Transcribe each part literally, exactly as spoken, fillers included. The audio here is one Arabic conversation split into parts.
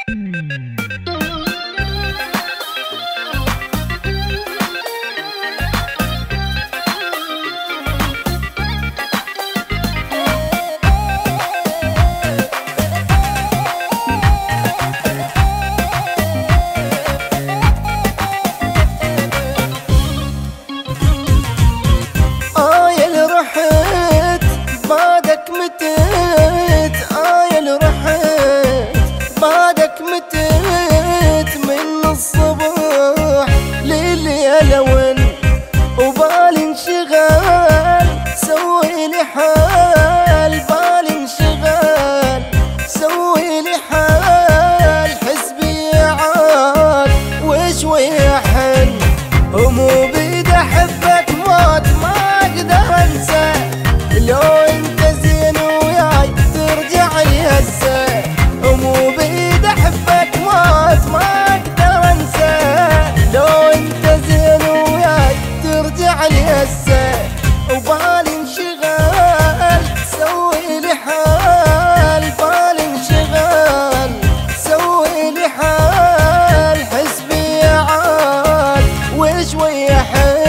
متيت آيل رحت بعدك متيت من الصبح لليل ون وبالي انشغال سوي لي حال بالي انشغال سوي لي حال حسبي عاد وشوي حن ومو بيد احبك موت ما اقدر انسى لو انت زين وياي ترجع لي هسه ومو بيد احبك موت ما اقدر انسى لو انت زين وياي ترجع لي هسه وبالي انشغال سوي لي حال بالي انشغال سوي لي حال حسبي عاد وشوي حن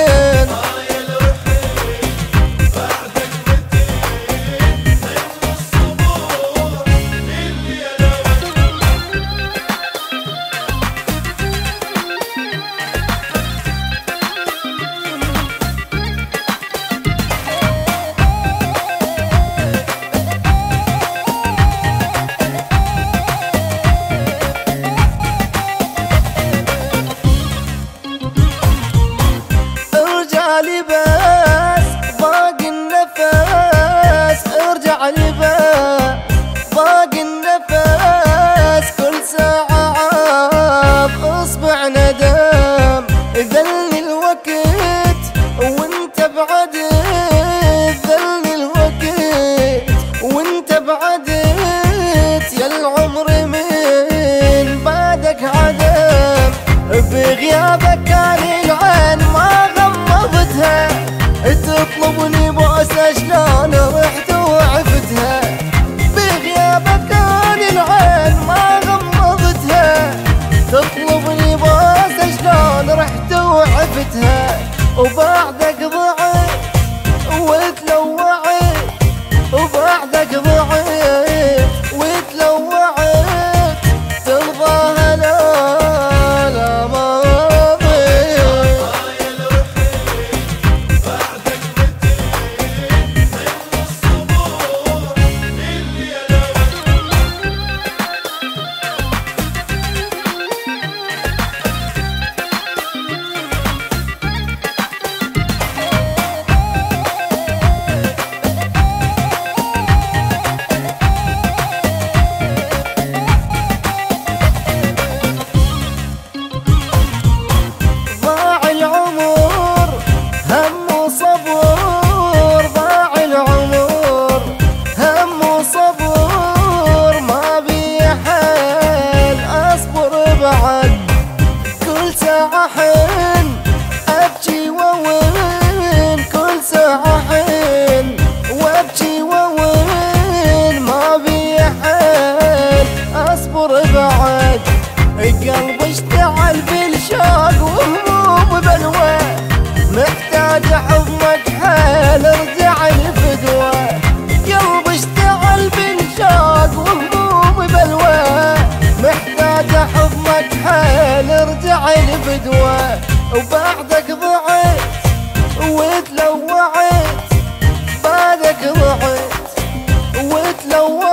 لي بس باقي النفس ارجع لي بس باقي النفس كل ساعة عاب اصبع ندم ذلني الوقت وانت بعدت ذلني الوقت وانت بعدت يا العمر من بعدك عدم بغيابك كان العين ما غمضتها تطلبني بوسه شلون رحت وعفتها بغيابك كان العين ما غمضتها تطلبني بوسه شلون رحت وعفتها وبعدك ضعت وتلوعت وبعدك ضعت وتلوعت ترضاها لا لا ما كل ساعة حن أبكي ووين كل ساعة حن وأبكي ووين ما بي حل أصبر بعد قلبي اشتعل بالشوق وهموم بلوى محتاج حضنك حيل ارجع الفدوى قلبي اشتعل بالشوق وهموم بلوى محتاج حضنك حيل ارجع الفدوى وبعدك ضعت وتلوعت بعدك ضعت وتلوعت